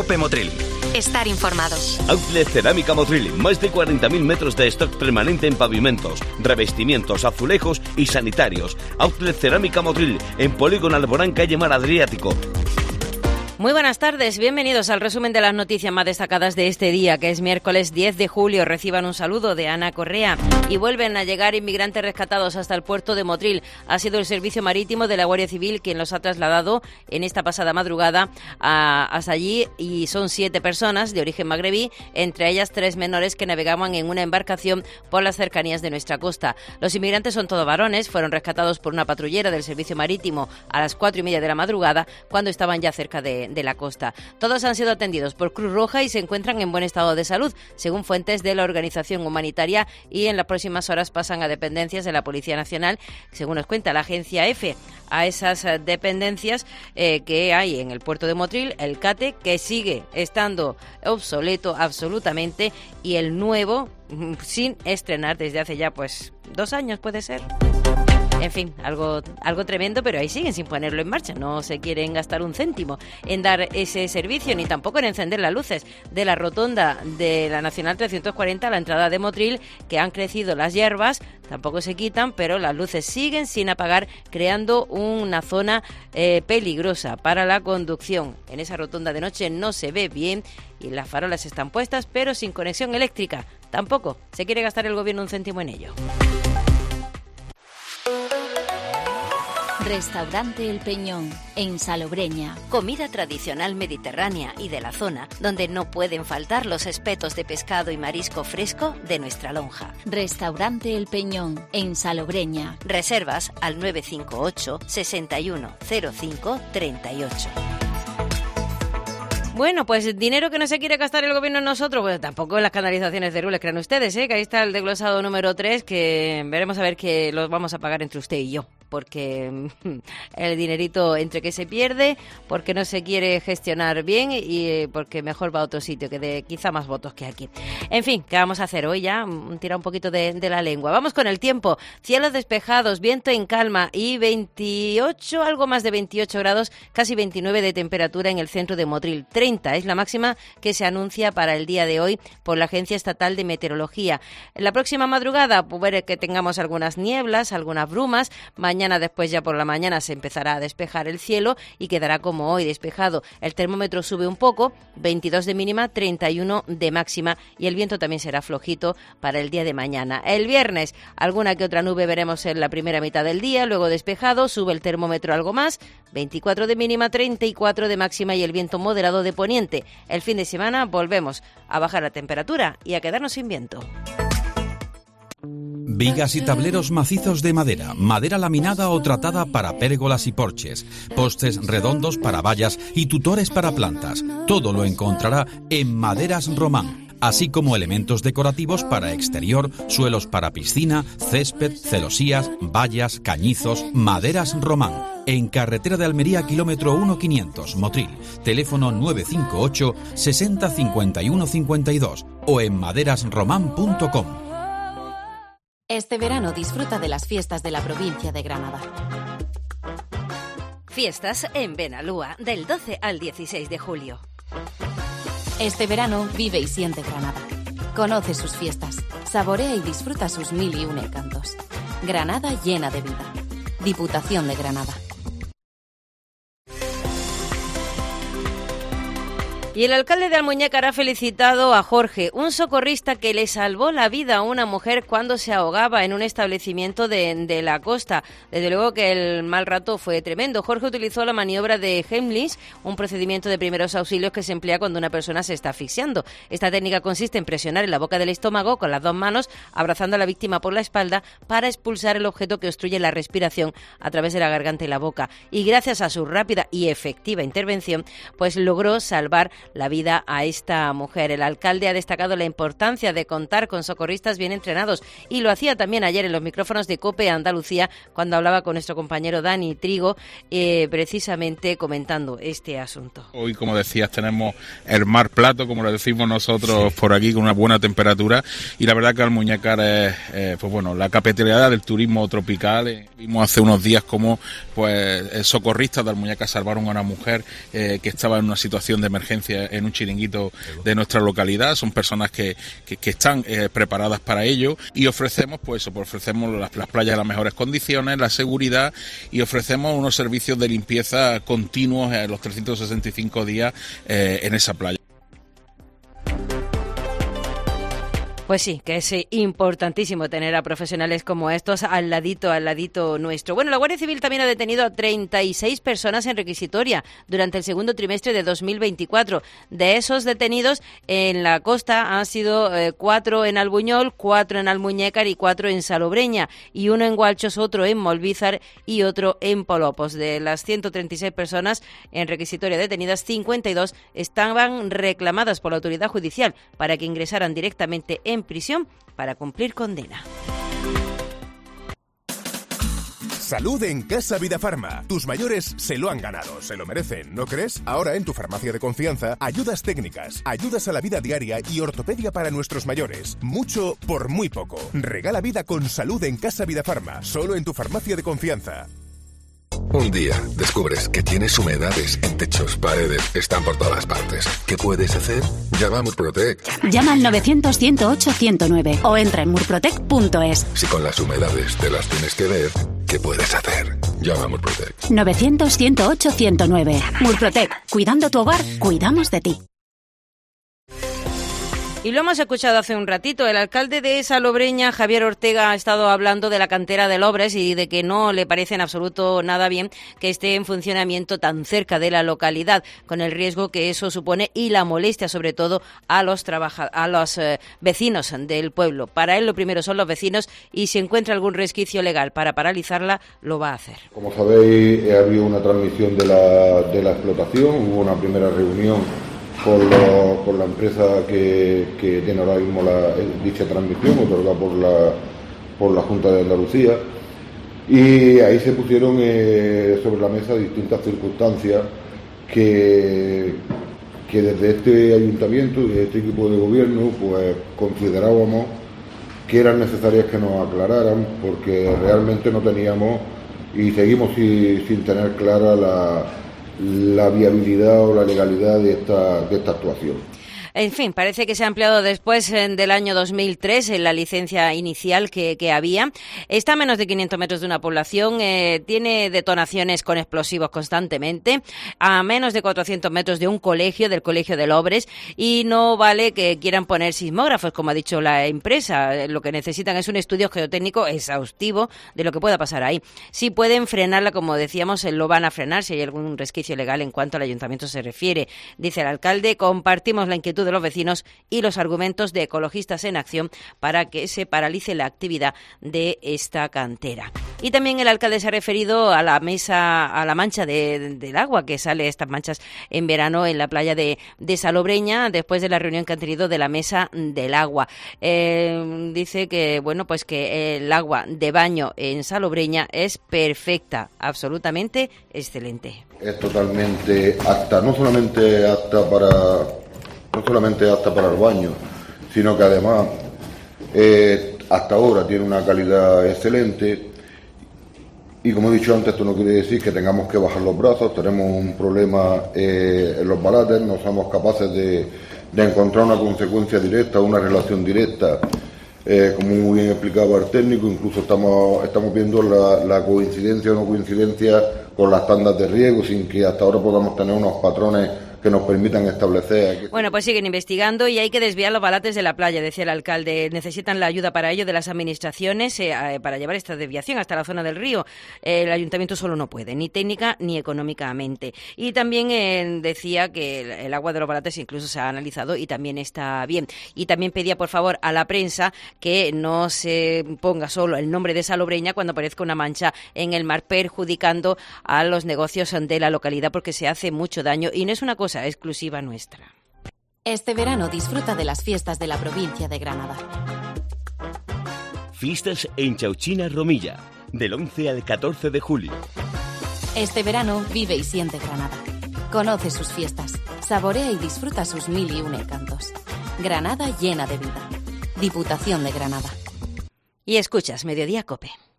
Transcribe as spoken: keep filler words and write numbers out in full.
COPE Motril. Estar informados. Outlet Cerámica Motril, más de cuarenta mil metros de stock permanente en pavimentos, revestimientos, azulejos y sanitarios. Outlet Cerámica Motril, en Polígono Alborán, calle Mar Adriático. Muy buenas tardes, bienvenidos al resumen de las noticias más destacadas de este día, que es miércoles diez de julio. Reciban un saludo de Ana Correa. Y vuelven a llegar inmigrantes rescatados hasta el puerto de Motril. Ha sido el Servicio Marítimo de la Guardia Civil quien los ha trasladado en esta pasada madrugada a, hasta allí, y son siete personas de origen magrebí, entre ellas tres menores que navegaban en una embarcación por las cercanías de nuestra costa. Los inmigrantes son todos varones, fueron rescatados por una patrullera del Servicio Marítimo a las cuatro y media de la madrugada, cuando estaban ya cerca de de la costa. Todos han sido atendidos por Cruz Roja y se encuentran en buen estado de salud, según fuentes de la organización humanitaria, y en las próximas horas pasan a dependencias de la Policía Nacional, según nos cuenta la agencia EFE. A esas dependencias eh, que hay en el puerto de Motril, el CATE, que sigue estando obsoleto absolutamente, y el nuevo sin estrenar desde hace ya pues dos años, puede ser. En fin, algo algo tremendo, pero ahí siguen sin ponerlo en marcha. No se quieren gastar un céntimo en dar ese servicio, ni tampoco en encender las luces de la rotonda de la Nacional trescientos cuarenta a la entrada de Motril, que han crecido las hierbas, tampoco se quitan, pero las luces siguen sin apagar, creando una zona eh, peligrosa para la conducción. En esa rotonda de noche no se ve bien y las farolas están puestas, pero sin conexión eléctrica. Tampoco se quiere gastar el gobierno un céntimo en ello. Restaurante El Peñón, en Salobreña. Comida tradicional mediterránea y de la zona, donde no pueden faltar los espetos de pescado y marisco fresco de nuestra lonja. Restaurante El Peñón, en Salobreña. Reservas al nueve cinco ocho, seis uno cero cinco, tres ocho. Bueno, pues dinero que no se quiere gastar el gobierno en nosotros, pues tampoco en las canalizaciones de Rules, crean ustedes, ¿eh? Que ahí está el desglosado número tres, que veremos a ver que los vamos a pagar entre usted y yo, porque el dinerito entre que se pierde, porque no se quiere gestionar bien y porque mejor va a otro sitio, que de quizá más votos que aquí. En fin, ¿qué vamos a hacer hoy ya? Tirar un poquito de, de la lengua. Vamos con el tiempo. Cielos despejados, viento en calma y veintiocho, algo más de veintiocho grados, casi veintinueve de temperatura en el centro de Motril. treinta es la máxima que se anuncia para el día de hoy por la Agencia Estatal de Meteorología. En la próxima madrugada puede que tengamos algunas nieblas, algunas brumas. Mañana después, ya por la mañana, se empezará a despejar el cielo y quedará como hoy, despejado. El termómetro sube un poco, veintidós de mínima, treinta y uno de máxima, y el viento también será flojito para el día de mañana. El viernes, alguna que otra nube veremos en la primera mitad del día, luego despejado, sube el termómetro algo más, veinticuatro de mínima, treinta y cuatro de máxima, y el viento moderado de poniente. El fin de semana volvemos a bajar la temperatura y a quedarnos sin viento. Vigas y tableros macizos de madera, madera laminada o tratada para pérgolas y porches, postes redondos para vallas y tutores para plantas. Todo lo encontrará en Maderas Román, así como elementos decorativos para exterior, suelos para piscina, césped, celosías, vallas, cañizos. Maderas Román, en carretera de Almería, kilómetro uno quinientos, Motril. Teléfono nueve cinco ocho, sesenta, cincuenta y uno, cincuenta y dos o en maderas román punto com. Este verano disfruta de las fiestas de la provincia de Granada. Fiestas en Benalúa, del doce al dieciséis de julio. Este verano vive y siente Granada. Conoce sus fiestas, saborea y disfruta sus mil y un encantos. Granada llena de vida. Diputación de Granada. Y el alcalde de Almuñécar ha felicitado a Jorge, un socorrista que le salvó la vida a una mujer cuando se ahogaba en un establecimiento de, de la costa. Desde luego que el mal rato fue tremendo. Jorge utilizó la maniobra de Heimlich, un procedimiento de primeros auxilios que se emplea cuando una persona se está asfixiando. Esta técnica consiste en presionar en la boca del estómago con las dos manos, abrazando a la víctima por la espalda para expulsar el objeto que obstruye la respiración a través de la garganta y la boca. Y gracias a su rápida y efectiva intervención, pues logró salvar la vida a esta mujer. El alcalde ha destacado la importancia de contar con socorristas bien entrenados y lo hacía también ayer en los micrófonos de COPE Andalucía cuando hablaba con nuestro compañero Dani Trigo, eh, precisamente comentando este asunto. Hoy, como decías, tenemos el mar plato, como lo decimos nosotros, sí, por aquí, con una buena temperatura, y la verdad que Almuñécar es, eh, pues bueno, la capitalidad del turismo tropical. Eh, vimos hace unos días cómo pues socorristas de Almuñécar salvaron a una mujer eh, que estaba en una situación de emergencia estancia en un chiringuito de nuestra localidad. Son personas que, que, que están eh, preparadas para ello y ofrecemos, pues eso, pues ofrecemos las, las playas en las mejores condiciones, la seguridad y ofrecemos unos servicios de limpieza continuos en los trescientos sesenta y cinco días eh, en esa playa. Pues sí, que es importantísimo tener a profesionales como estos al ladito, al ladito nuestro. Bueno, la Guardia Civil también ha detenido a treinta y seis personas en requisitoria durante el segundo trimestre de dos mil veinticuatro. De esos detenidos en la costa han sido eh, cuatro en Albuñol, cuatro en Almuñécar y cuatro en Salobreña, y uno en Gualchos, otro en Molvízar y otro en Polopos. De las ciento treinta y seis personas en requisitoria detenidas, cincuenta y dos estaban reclamadas por la autoridad judicial para que ingresaran directamente en prisión para cumplir condena. Salud en Casa Vida Farma. Tus mayores se lo han ganado, se lo merecen, ¿no crees? Ahora en tu farmacia de confianza, ayudas técnicas, ayudas a la vida diaria y ortopedia para nuestros mayores. Mucho por muy poco. Regala vida con salud en Casa Vida Farma, solo en tu farmacia de confianza. Un día descubres que tienes humedades en techos, paredes, están por todas partes. ¿Qué puedes hacer? Llama a Murprotec. Llama al novecientos, ciento ocho, ciento nueve o entra en murprotec punto es. Si con las humedades te las tienes que ver, ¿qué puedes hacer? Llama a Murprotec. novecientos, ciento ocho, ciento nueve. Murprotec. Cuidando tu hogar, cuidamos de ti. Y lo hemos escuchado hace un ratito. El alcalde de Salobreña, Javier Ortega, ha estado hablando de la cantera de Lobres y de que no le parece en absoluto nada bien que esté en funcionamiento tan cerca de la localidad, con el riesgo que eso supone y la molestia, sobre todo, a los trabaja- a los eh, vecinos del pueblo. Para él, lo primero son los vecinos y si encuentra algún resquicio legal para paralizarla, lo va a hacer. Como sabéis, ha habido una transmisión de la, de la explotación, hubo una primera reunión con, lo, con la empresa que, que tiene ahora mismo la, dicha transmisión, otorgada por la, por la Junta de Andalucía, y ahí se pusieron eh, sobre la mesa distintas circunstancias que, que desde este ayuntamiento y desde este equipo de gobierno pues considerábamos que eran necesarias que nos aclararan, porque realmente no teníamos y seguimos sin, sin tener clara la la viabilidad o la legalidad de esta, de esta actuación. En fin, parece que se ha ampliado después del año dos mil tres en la licencia inicial que, que había. Está a menos de quinientos metros de una población, eh, tiene detonaciones con explosivos constantemente, a menos de cuatrocientos metros de un colegio, del Colegio de Lobres, y no vale que quieran poner sismógrafos, como ha dicho la empresa. Lo que necesitan es un estudio geotécnico exhaustivo de lo que pueda pasar ahí. Si pueden frenarla, como decíamos, lo van a frenar si hay algún resquicio legal en cuanto al ayuntamiento se refiere. Dice el alcalde, compartimos la inquietud de los vecinos y los argumentos de Ecologistas en Acción para que se paralice la actividad de esta cantera. Y también el alcalde se ha referido a la mesa, a la mancha de, del agua que sale, estas manchas en verano en la playa de, de Salobreña, después de la reunión que han tenido de la mesa del agua. Eh, dice que, bueno, pues que el agua de baño en Salobreña es perfecta, absolutamente excelente. Es totalmente apta, no solamente apta para no solamente apta para el baño, sino que además eh, hasta ahora tiene una calidad excelente y, como he dicho antes, esto no quiere decir que tengamos que bajar los brazos. Tenemos un problema eh, en los balates, no somos capaces de, de encontrar una consecuencia directa, una relación directa, eh, como muy bien explicaba el técnico. Incluso estamos, estamos viendo la, la coincidencia o no coincidencia con las tandas de riego, sin que hasta ahora podamos tener unos patrones que nos permitan establecer. Bueno, pues siguen investigando y hay que desviar los balates de la playa, decía el alcalde. Necesitan la ayuda para ello de las administraciones eh, para llevar esta desviación hasta la zona del río. Eh, el ayuntamiento solo no puede, ni técnica ni económicamente. Y también eh, decía que el, el agua de los balates incluso se ha analizado y también está bien. Y también pedía, por favor, a la prensa que no se ponga solo el nombre de Salobreña cuando aparezca una mancha en el mar, perjudicando a los negocios de la localidad, porque se hace mucho daño y no es una cosa exclusiva nuestra. Este verano disfruta de las fiestas de la provincia de Granada. Fiestas en Chauchina Romilla, del once al catorce de julio. Este verano vive y siente Granada. Conoce sus fiestas, saborea y disfruta sus mil y un encantos. Granada llena de vida. Diputación de Granada. Y escuchas Mediodía COPE.